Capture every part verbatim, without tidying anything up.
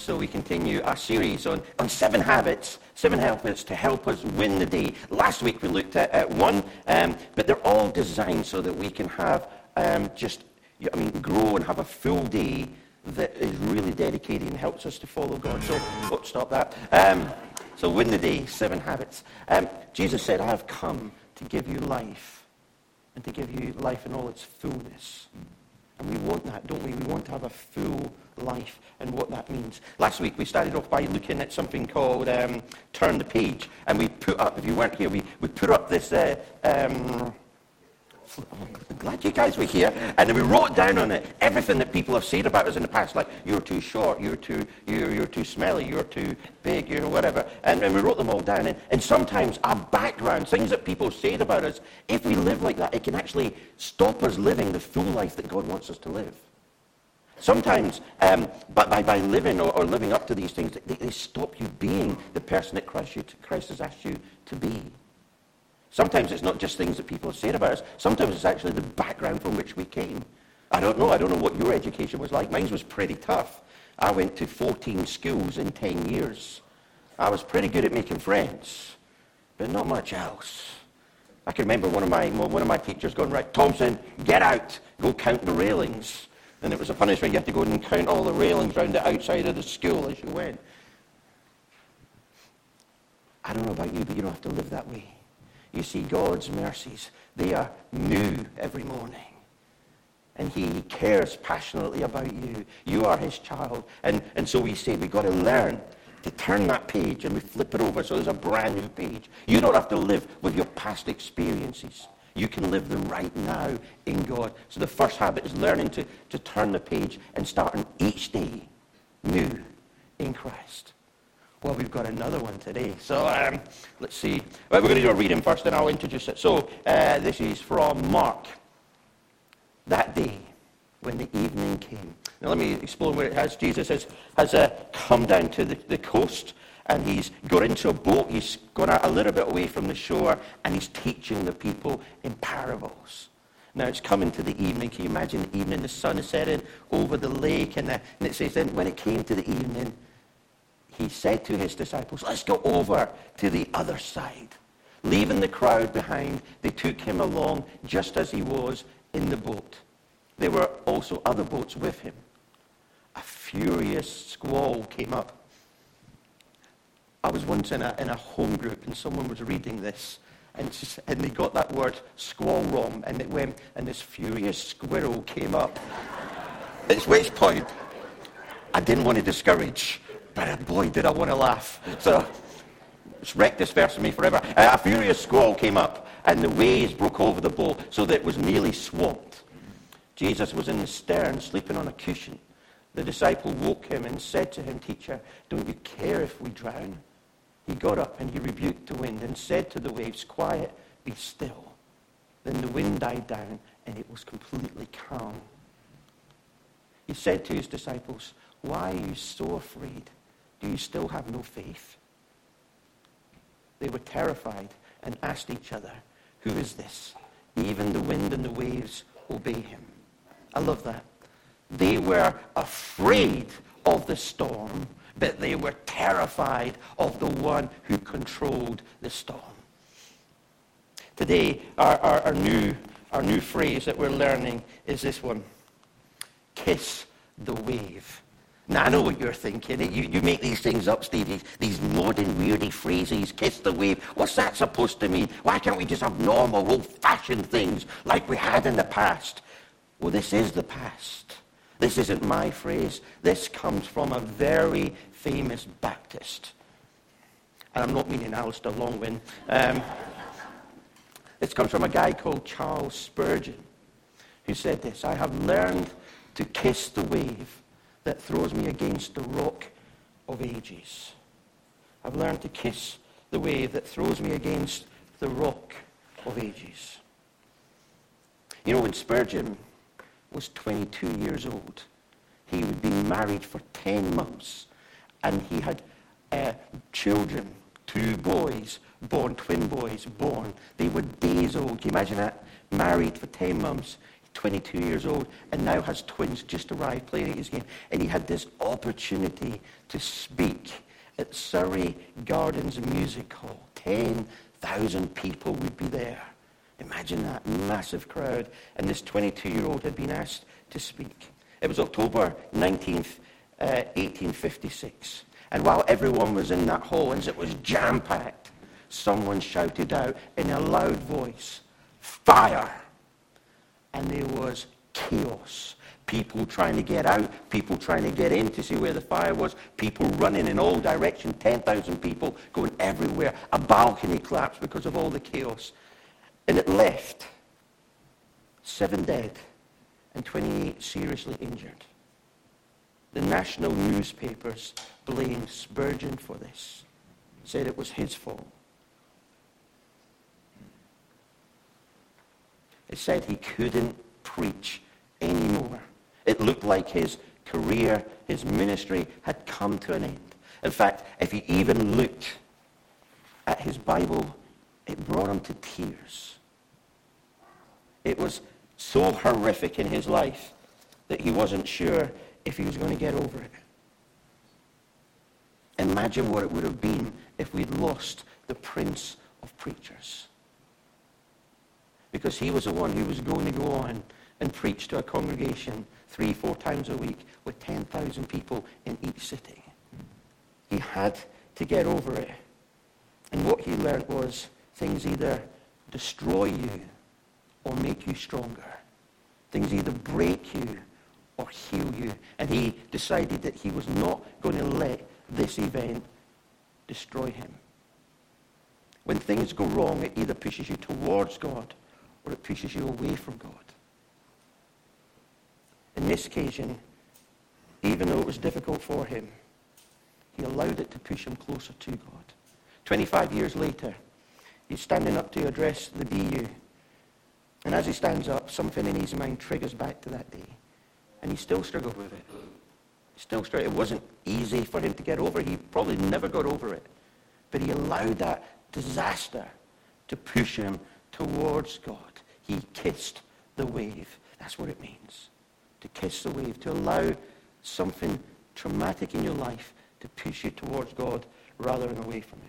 so we continue our series on, on seven habits, seven habits to help us win the day. Last week we looked at, at one, um, but they're all designed so that we can have um, just, I mean, grow and have a full day that is really dedicated and helps us to follow God. So, oh, stop that. Um, so win the day, seven habits. Um, Jesus said, I have come to give you life and to give you life in all its fullness. And we want that, don't we? We want to have a full life and what that means. Last week we started off by looking at something called um, Turn the Page. And we put up, if you weren't here, we, we put up this, uh, um, I'm glad you guys were here. And then we wrote down on it everything that people have said about us in the past, like you're too short, you're too you're, you're too smelly, you're too big, you're whatever. And, and we wrote them all down. And, and sometimes our background, things that people said about us, if we live like that, it can actually stop us living the full life that God wants us to live. Sometimes, um, but by, by living or, or living up to these things, they, they stop you being the person that Christ, you to, Christ has asked you to be. Sometimes it's not just things that people have said about us. Sometimes it's actually the background from which we came. I don't know. I don't know what your education was like. Mine was pretty tough. I went to fourteen schools in ten years. I was pretty good at making friends, but not much else. I can remember one of my one of my teachers going, right, Thompson, get out. Go count the railings. And it was a punishment. You had to go and count all the railings around the outside of the school as you went. I don't know about you, but you don't have to live that way. You see, God's mercies, they are new every morning. And he cares passionately about you. You are his child. And, and so we say we've got to learn to turn that page and we flip it over so there's a brand new page. You don't have to live with your past experiences. You can live them right now in God. So the first habit is learning to, to turn the page and starting each day new in Christ. Well, we've got another one today. So um, let's see. Well, we're going to do a reading first, and I'll introduce it. So uh, this is from Mark. That day, when the evening came. Now let me explain where it has. Jesus has, has uh, come down to the, the coast, and he's got into a boat. He's gone out a little bit away from the shore, and he's teaching the people in parables. Now it's coming to the evening. Can you imagine the evening? The sun is setting over the lake, and, the, and it says then when it came to the evening, he said to his disciples, let's go over to the other side. Leaving the crowd behind, they took him along just as he was in the boat. There were also other boats with him. A furious squall came up. I was once in a, in a home group and someone was reading this and, just, and they got that word squall wrong and it went, and this furious squirrel came up. It's West Point. I didn't want to discourage, but boy, did I want to laugh. So it's wrecked this verse for me forever. Uh, a furious squall came up, and the waves broke over the boat so that it was nearly swamped. Jesus was in the stern, sleeping on a cushion. The disciple woke him and said to him, Teacher, don't you care if we drown? He got up and he rebuked the wind and said to the waves, Quiet, be still. Then the wind died down, and it was completely calm. He said to his disciples, Why are you so afraid? Do you still have no faith? They were terrified and asked each other, Who is this? Even the wind and the waves obey him. I love that. They were afraid of the storm, but they were terrified of the one who controlled the storm. Today, our, our, our, new, our new phrase that we're learning is this one. Kiss the wave. Now, I know what you're thinking. You, you make these things up, Steve, these, these modern, weirdy phrases, kiss the wave. What's that supposed to mean? Why can't we just have normal, old-fashioned things like we had in the past? Well, this is the past. This isn't my phrase. This comes from a very famous Baptist. And I'm not meaning Alistair Longwin. Um, this comes from a guy called Charles Spurgeon, who said this, I have learned to kiss the wave that throws me against the rock of ages. I've learned to kiss the wave that throws me against the rock of ages. You know, when Spurgeon was twenty-two years old, he had been married for ten months, and he had uh, children, two boys born, twin boys born. They were days old. Can you imagine that? Married for ten months, twenty-two years old, and now has twins just arrived playing at his game. And he had this opportunity to speak at Surrey Gardens Music Hall. ten thousand people would be there. Imagine that massive crowd. And this twenty-two-year-old had been asked to speak. It was October nineteenth, uh, eighteen fifty-six. And while everyone was in that hall, as it was jam-packed, someone shouted out in a loud voice, "Fire!" And there was chaos. People trying to get out, people trying to get in to see where the fire was, people running in all directions, ten thousand people going everywhere. A balcony collapsed because of all the chaos. And it left seven dead and twenty-eight seriously injured. The national newspapers blamed Spurgeon for this, said it was his fault. It said he couldn't preach anymore. It looked like his career, his ministry had come to an end. In fact, if he even looked at his Bible, it brought him to tears. It was so horrific in his life that he wasn't sure if he was going to get over it. Imagine what it would have been if we'd lost the Prince of Preachers. Because he was the one who was going to go on and preach to a congregation three, four times a week with ten thousand people in each sitting. He had to get over it. And what he learned was things either destroy you or make you stronger. Things either break you or heal you. And he decided that he was not going to let this event destroy him. When things go wrong, it either pushes you towards God or it pushes you away from God. In this occasion, even though it was difficult for him, he allowed it to push him closer to God. twenty-five years later, he's standing up to address the B U. And as he stands up, something in his mind triggers back to that day. And he still struggled with it. He still struggled. It wasn't easy for him to get over. He probably never got over it. But he allowed that disaster to push him towards God. He kissed the wave. That's what it means. To kiss the wave. To allow something traumatic in your life to push you towards God rather than away from it.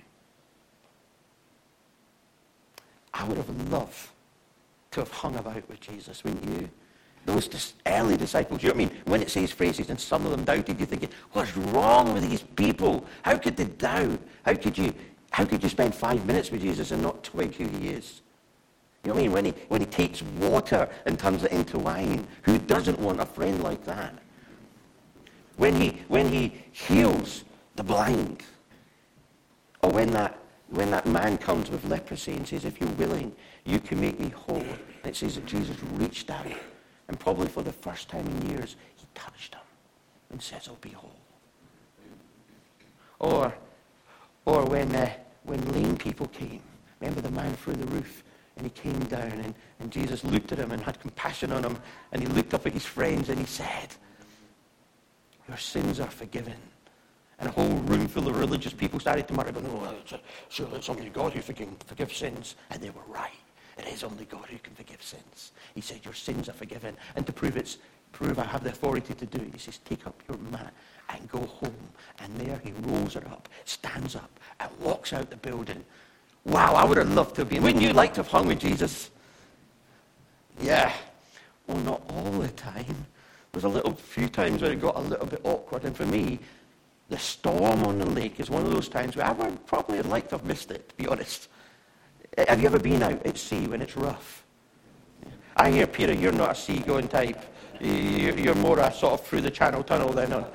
I would have loved to have hung about with Jesus, wouldn't you? Those dis- early disciples, you know what I mean? When it says phrases and some of them doubted, you're thinking, what's wrong with these people? How could they doubt? How could you how could you spend five minutes with Jesus and not twig who he is? You know what I mean? When he, when he takes water and turns it into wine, who doesn't want a friend like that? When he when he heals the blind, or when that when that man comes with leprosy and says, if you're willing, you can make me whole. And it says that Jesus reached out, and probably for the first time in years, he touched him and says, I'll be whole. Or, or when uh, when lame people came, remember the man through the roof, and he came down, and, and Jesus looked at him and had compassion on him, and he looked up at his friends and he said, your sins are forgiven. And a whole room full of religious people started to mutter, going, oh, it's a, surely it's only God who can forgive sins. And they were right. It is only God who can forgive sins. He said, your sins are forgiven. And to prove it's prove I have the authority to do it, he says, take up your mat and go home. And there he rolls her up, stands up, and walks out the building. Wow, I would have loved to have been. Wouldn't you like to have hung with Jesus? Yeah. Well, not all the time. There's a little few times where it got a little bit awkward. And for me, the storm on the lake is one of those times where I would probably have liked to have missed it, to be honest. Have you ever been out at sea when it's rough? I hear, Peter, you're not a sea-going type. You're more a sort of through the Channel Tunnel than on.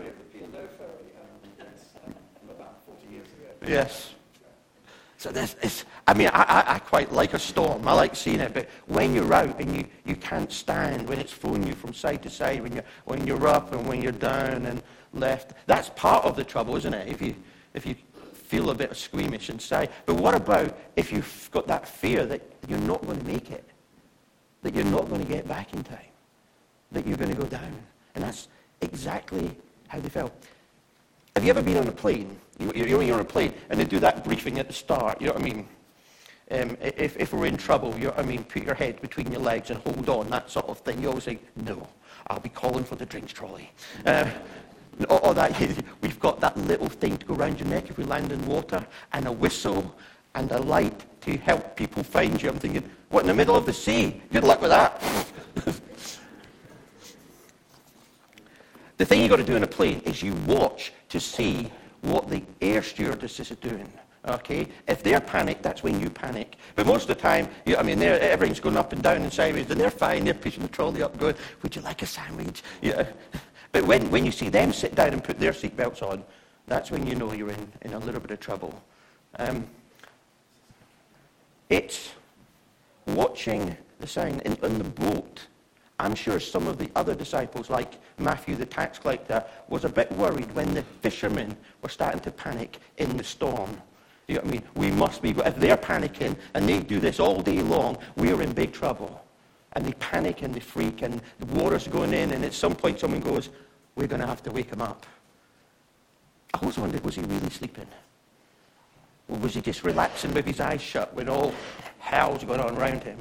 Yes. So this is, I mean, I, I, I quite like a storm. I like seeing it. But when you're out and you, you can't stand, when it's throwing you from side to side, when you're, when you're up and when you're down and left, that's part of the trouble, isn't it? If you, if you feel a bit of squeamish inside. But what about if you've got that fear that you're not going to make it? That you're not going to get back in time? That you're going to go down? And that's exactly how they felt. Have you ever been on a plane? You, you're, you're on a plane and they do that briefing at the start, you know what I mean? Um, if, if we're in trouble, you I mean, put your head between your legs and hold on, that sort of thing. You always think, no, I'll be calling for the drinks trolley. Uh, or, or that, we've got that little thing to go around your neck if we land in water, and a whistle, and a light to help people find you. I'm thinking, what, in the middle of the sea? Good luck with that. The thing you've got to do in a plane is you watch to see what the air stewardess is doing. Okay? If they're panicked, that's when you panic. But most of the time, you, I mean, everything's going up and down and sideways, and they're fine. They're pushing the trolley up going, would you like a sandwich? Yeah. But when, when you see them sit down and put their seatbelts on, that's when you know you're in, in a little bit of trouble. Um, it's watching the sign in, in the boat. I'm sure some of the other disciples, like Matthew the tax collector, was a bit worried when the fishermen were starting to panic in the storm. You know what I mean? We must be, if they're panicking and they do this all day long, we're in big trouble. And they panic and they freak and the water's going in, and at some point someone goes, we're going to have to wake him up. I always wondered, was he really sleeping? Or was he just relaxing with his eyes shut when all hell's going on around him?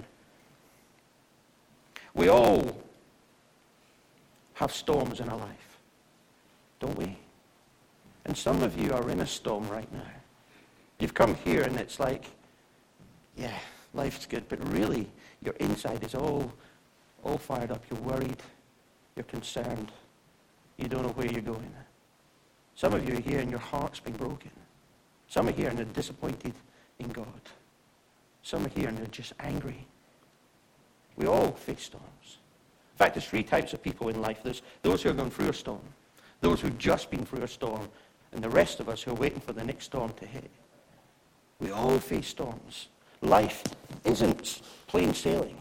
We all have storms in our life, don't we? And some of you are in a storm right now. You've come here and it's like, yeah, life's good, but really your inside is all, all fired up. You're worried. You're concerned. You don't know where you're going. Some of you are here and your heart's been broken. Some are here and they're disappointed in God. Some are here and they're just angry. We all face storms. In fact, there's three types of people in life. There's those who are going through a storm, those who've just been through a storm, and the rest of us who are waiting for the next storm to hit. We all face storms. Life isn't plain sailing.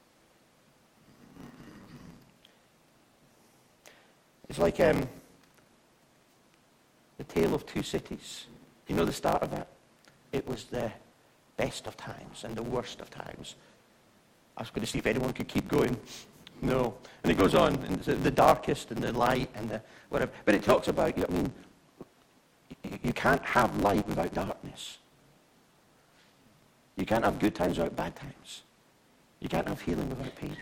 It's like um, the Tale of Two Cities. Do you know the start of that? It was the best of times and the worst of times. I was going to see if anyone could keep going. No. And it goes on, and it's the darkest and the light and the whatever. But it talks about, you know, I mean, you can't have light without darkness. You can't have good times without bad times. You can't have healing without pain.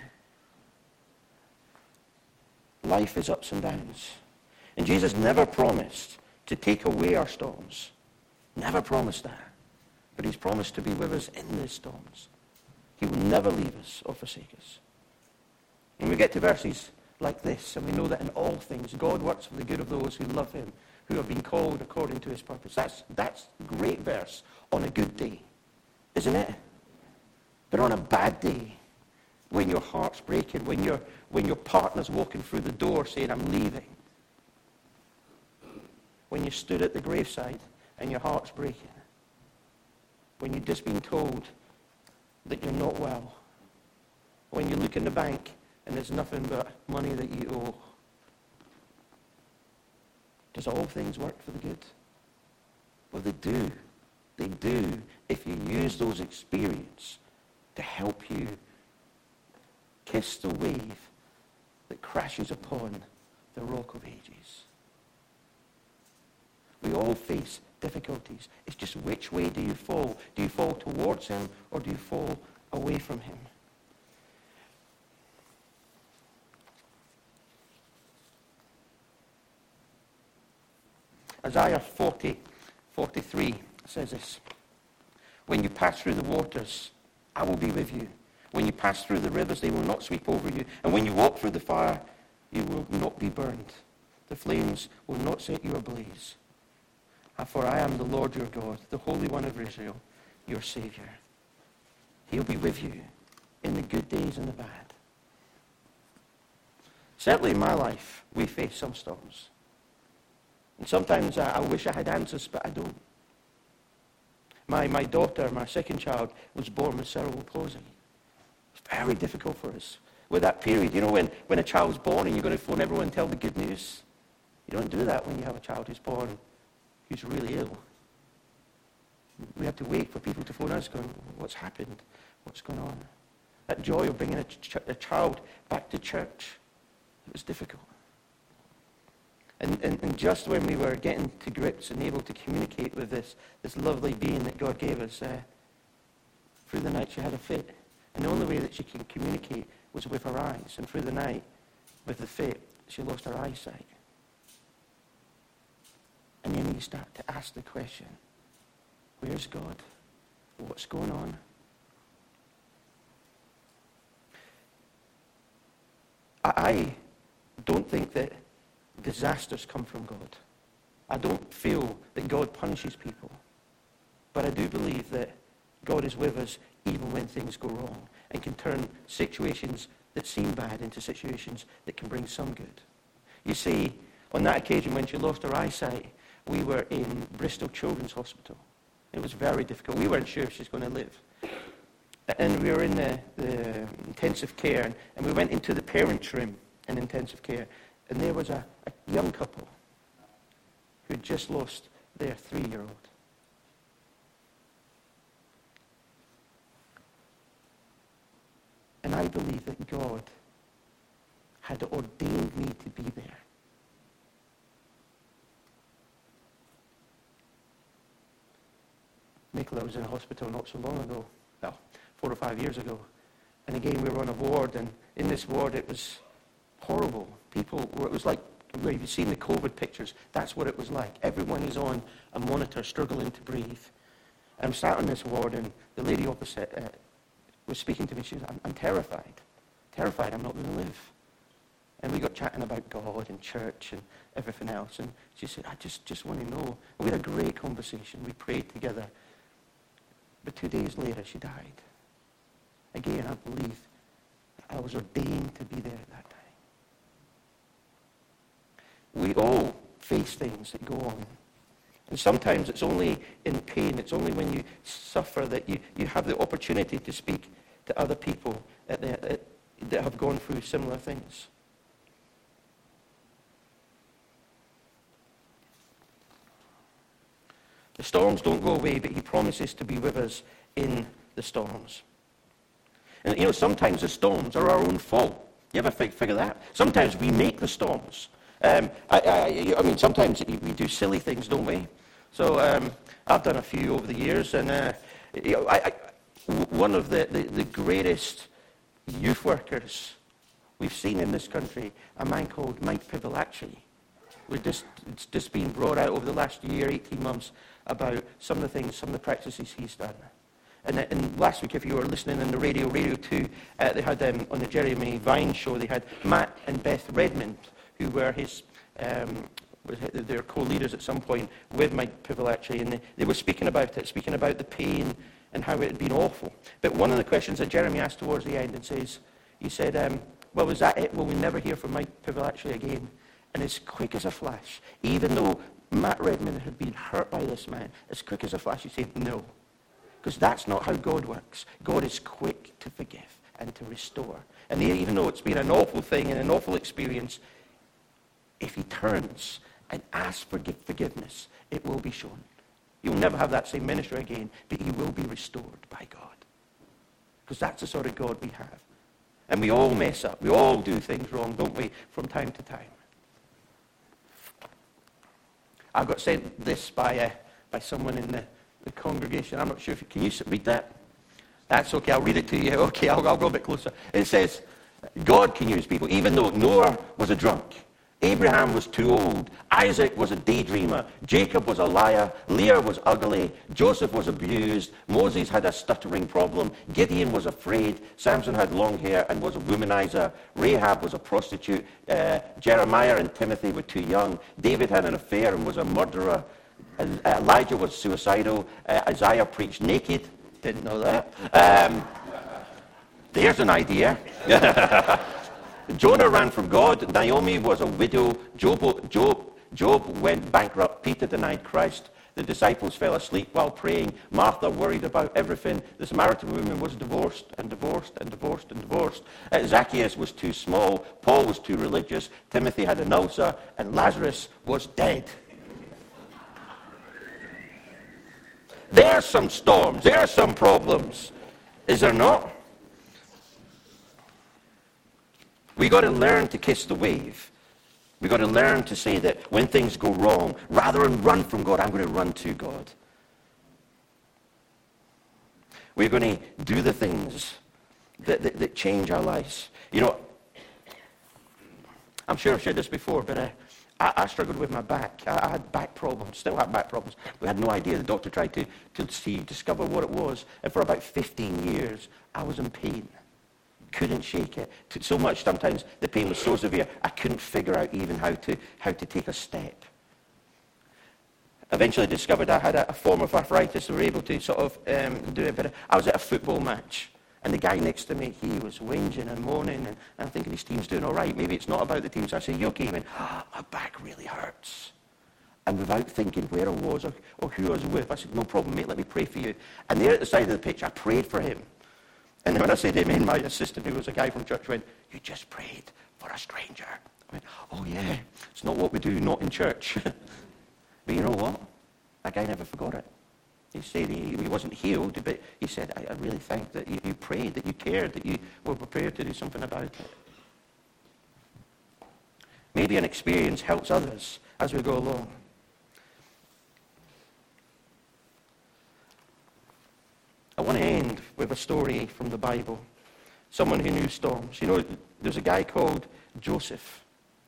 Life is ups and downs. And Jesus never promised to take away our storms. Never promised that. But he's promised to be with us in these storms. He will never leave us or forsake us. And we get to verses like this, and we know that in all things, God works for the good of those who love him, who have been called according to his purpose. That's, that's a great verse on a good day, isn't it? But on a bad day, when your heart's breaking, when, your when your partner's walking through the door saying, I'm leaving, when you stood at the graveside and your heart's breaking, when you've just been told that you're not well, when you look in the bank and there's nothing but money that you owe, does all things work for the good? Well, they do. They do if you use those experiences to help you kiss the wave that crashes upon the rock of ages. We all face difficulties. It's just which way do you fall? Do you fall towards him or do you fall away from him? Isaiah forty, forty-three says this. When you pass through the waters, I will be with you. When you pass through the rivers, they will not sweep over you. And when you walk through the fire, you will not be burned. The flames will not set you ablaze. For I am the Lord your God, the Holy One of Israel, your Savior. He'll be with you in the good days and the bad. Certainly in my life, we face some storms. And sometimes I, I wish I had answers, but I don't. My, my daughter, my second child, was born with cerebral palsy. It's very difficult for us. With that period, you know, when, when a child's born and you're going to phone everyone and tell the good news. You don't do that when you have a child who's born who's really ill. We have to wait for people to phone us going, what's happened? What's going on? That joy of bringing a, ch- a child back to church, it was difficult. And, and, and just when we were getting to grips and able to communicate with this, this lovely being that God gave us, uh, through the night she had a fit. And the only way that she can communicate was with her eyes. And through the night, with the fit, she lost her eyesight. And then you start to ask the question, where's God? What's going on? I don't think that disasters come from God. I don't feel that God punishes people. But I do believe that God is with us even when things go wrong and can turn situations that seem bad into situations that can bring some good. You see, on that occasion when she lost her eyesight, we were in Bristol Children's Hospital. It was very difficult. We weren't sure if she was going to live. And we were in the, the intensive care, and, and we went into the parents' room in intensive care, and there was a, a young couple who had just lost their three-year-old. And I believe that God had ordained me to be there. Nicola was in a hospital not so long ago, well, four or five years ago. And again, we were on a ward, and in this ward it was horrible. People were, it was like, where you've seen the COVID pictures, that's what it was like. Everyone is on a monitor struggling to breathe. And I'm sat on this ward, and the lady opposite uh, was speaking to me. She was, I'm, I'm terrified. Terrified I'm not going to live. And we got chatting about God and church and everything else. And she said, I just, just want to know. And we had a great conversation. We prayed together. But two days later, she died. Again, I believe I was ordained to be there at that time. We all face things that go on. And sometimes it's only in pain, it's only when you suffer that you, you have the opportunity to speak to other people that, that, that have gone through similar things. The storms don't go away, but he promises to be with us in the storms. And you know, sometimes the storms are our own fault. You ever figure that? Sometimes we make the storms. Um, I, I, I mean, sometimes we do silly things, don't we? So um, I've done a few over the years, and uh, you know, I, I, one of the, the, the greatest youth workers we've seen in this country, a man called Mike Pivolacci. We're just, it's just been brought out over the last year, eighteen months, about some of the things, some of the practices he's done. And, and last week, if you were listening on the radio, Radio two, uh, they had um, on the Jeremy Vine show, they had Matt and Beth Redmond, who were his, um, their co-leaders at some point with Mike Pivolacci, and they, they were speaking about it, speaking about the pain and how it had been awful. But one of the questions that Jeremy asked towards the end, and says, he said, um, well, was that it? Will we never hear from Mike Pivolacci again? And as quick as a flash, even though Matt Redmond had been hurt by this man, as quick as a flash, he said, no. Because that's not how God works. God is quick to forgive and to restore. And even though it's been an awful thing and an awful experience, if he turns and asks for forgiveness, it will be shown. You'll never have that same ministry again, but you will be restored by God. Because that's the sort of God we have. And we all mess up. We all do things wrong, don't we, from time to time. I got sent this by uh, by someone in the, the congregation. I'm not sure if you can you read that? That's okay. I'll read it to you. Okay, I'll, I'll go a bit closer. It says, God can use people, even though Noah was a drunk. Abraham was too old. Isaac was a daydreamer. Jacob was a liar. Leah was ugly. Joseph was abused. Moses had a stuttering problem. Gideon was afraid. Samson had long hair and was a womanizer. Rahab was a prostitute. Uh, Jeremiah and Timothy were too young. David had an affair and was a murderer. Uh, Elijah was suicidal. Uh, Isaiah preached naked. Didn't know that. Um, there's an idea. Jonah ran from God. Naomi was a widow. Job, Job, Job went bankrupt. Peter denied Christ. The disciples fell asleep while praying. Martha worried about everything. The Samaritan woman was divorced and divorced and divorced and divorced. Uh, Zacchaeus was too small. Paul was too religious. Timothy had an ulcer. And Lazarus was dead. There are some storms. There are some problems. Is there not? We got to learn to kiss the wave. We got to learn to say that when things go wrong, rather than run from God, I'm going to run to God. We're going to do the things that, that, that change our lives. You know, I'm sure I've shared this before, but uh, I, I struggled with my back. I, I had back problems, still have back problems. We had no idea. The doctor tried to, to see, discover what it was. And for about fifteen years, I was in pain. Couldn't shake it. So much, sometimes the pain was so severe, I couldn't figure out even how to, how to take a step. Eventually discovered I had a, a form of arthritis. We were able to sort of um, do it. But I was at a football match. And the guy next to me, he was whinging and moaning, and, and I'm thinking his team's doing all right. Maybe it's not about the team. So I said, you okay? He went, oh, my back really hurts. And without thinking where I was or, or who I was with, I said, no problem, mate, let me pray for you. And there at the side of the pitch, I prayed for him. And when I said amen, my assistant, who was a guy from church, went, you just prayed for a stranger. I went, oh yeah, it's not what we do, not in church. But you know what? That guy never forgot it. He said he, he wasn't healed, but he said, I, I really think that you, you prayed, that you cared, that you were prepared to do something about it. Maybe an experience helps others as we go along. I want to end with a story from the Bible. Someone who knew storms. You know, there's a guy called Joseph.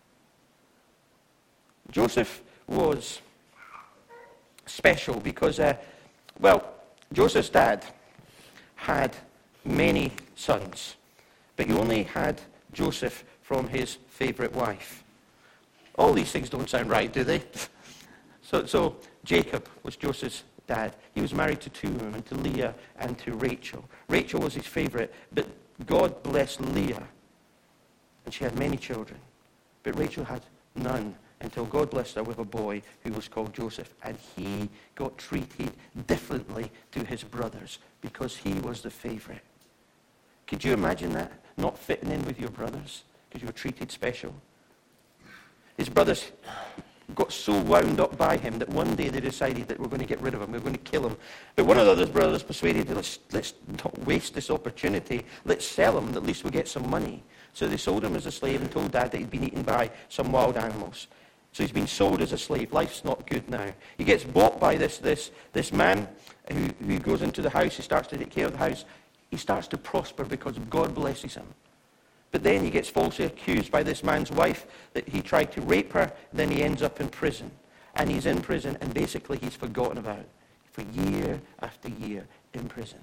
Joseph was special because... Uh, Well, Joseph's dad had many sons, but he only had Joseph from his favorite wife. All these things don't sound right, do they? So, so Jacob was Joseph's dad. He was married to two women, to Leah and to Rachel. Rachel was his favorite, but God blessed Leah, and she had many children. But Rachel had none, until God blessed her with a boy who was called Joseph. And he got treated differently to his brothers because he was the favorite. Could you imagine that? Not fitting in with your brothers because you were treated special. His brothers got so wound up by him that one day they decided that we're going to get rid of him, we're going to kill him. But one of the other brothers persuaded them, let's, let's not waste this opportunity, let's sell him, at least we'll get some money. So they sold him as a slave and told Dad that he'd been eaten by some wild animals. So he's been sold as a slave. Life's not good now. He gets bought by this this this man who, who goes into the house. He starts to take care of the house. He starts to prosper because God blesses him. But then he gets falsely accused by this man's wife that he tried to rape her. Then he ends up in prison. And he's in prison, and basically he's forgotten about for year after year in prison.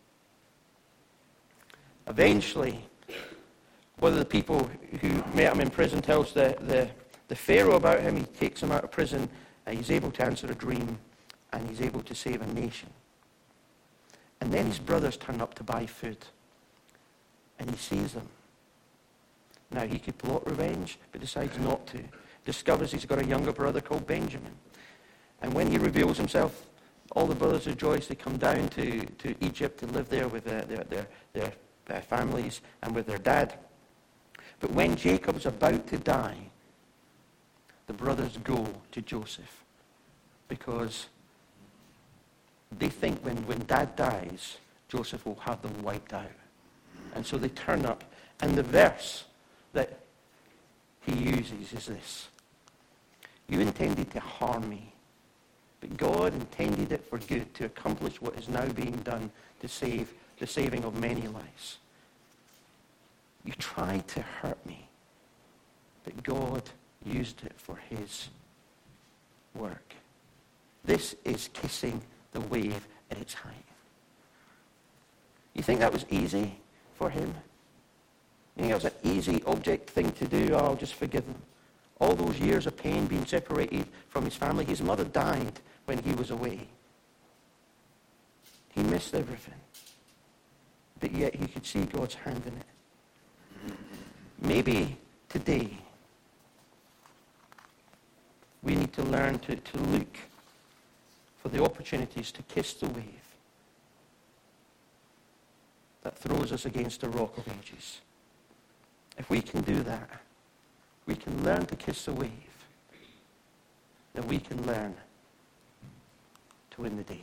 Eventually, one of the people who met him in prison tells the... the The Pharaoh about him. He takes him out of prison, and he's able to answer a dream, and he's able to save a nation. And then his brothers turn up to buy food, and he sees them. Now, he could plot revenge, but decides not to. Discovers he's got a younger brother called Benjamin. And when he reveals himself, all the brothers rejoice. They come down to, to Egypt to live there with their, their, their, their, their families and with their dad. But when Jacob's about to die, the brothers go to Joseph because they think when, when Dad dies, Joseph will have them wiped out. And so they turn up. And the verse that he uses is this. You intended to harm me, but God intended it for good to accomplish what is now being done to save the saving of many lives. You tried to hurt me, but God used it for his work. This is kissing the wave at its height. You think that was easy for him? You think that was an easy object thing to do? Oh, I'll just forgive him. All those years of pain, being separated from his family. His mother died when he was away. He missed everything. But yet he could see God's hand in it. Maybe today we need to learn to, to look for the opportunities to kiss the wave that throws us against the rock of ages. If we can do that, we can learn to kiss the wave, then we can learn to win the day.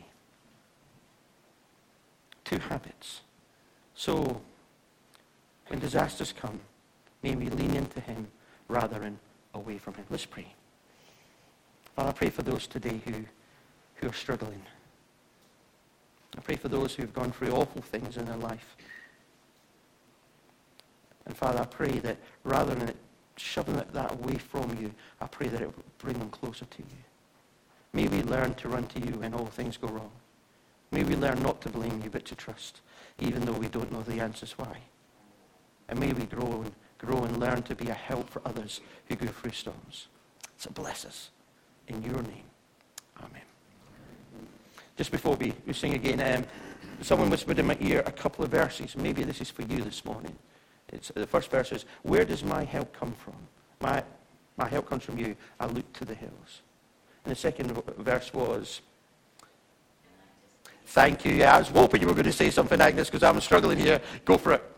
Two habits. So, when disasters come, may we lean into him rather than away from him. Let's pray. Father, I pray for those today who, who are struggling. I pray for those who've gone through awful things in their life. And Father, I pray that rather than it shoving it that away from you, I pray that it will bring them closer to you. May we learn to run to you when all things go wrong. May we learn not to blame you, but to trust, even though we don't know the answers why. And may we grow and grow and learn to be a help for others who go through storms. So bless us in your name. Amen. Just before we, we sing again, um, someone whispered in my ear a couple of verses. Maybe this is for you this morning. It's, the first verse is, where does my help come from? My, my help comes from you. I look to the hills. And the second verse was, thank you. Yeah, I was hoping you were going to say something, Agnes, because I'm struggling here. Go for it.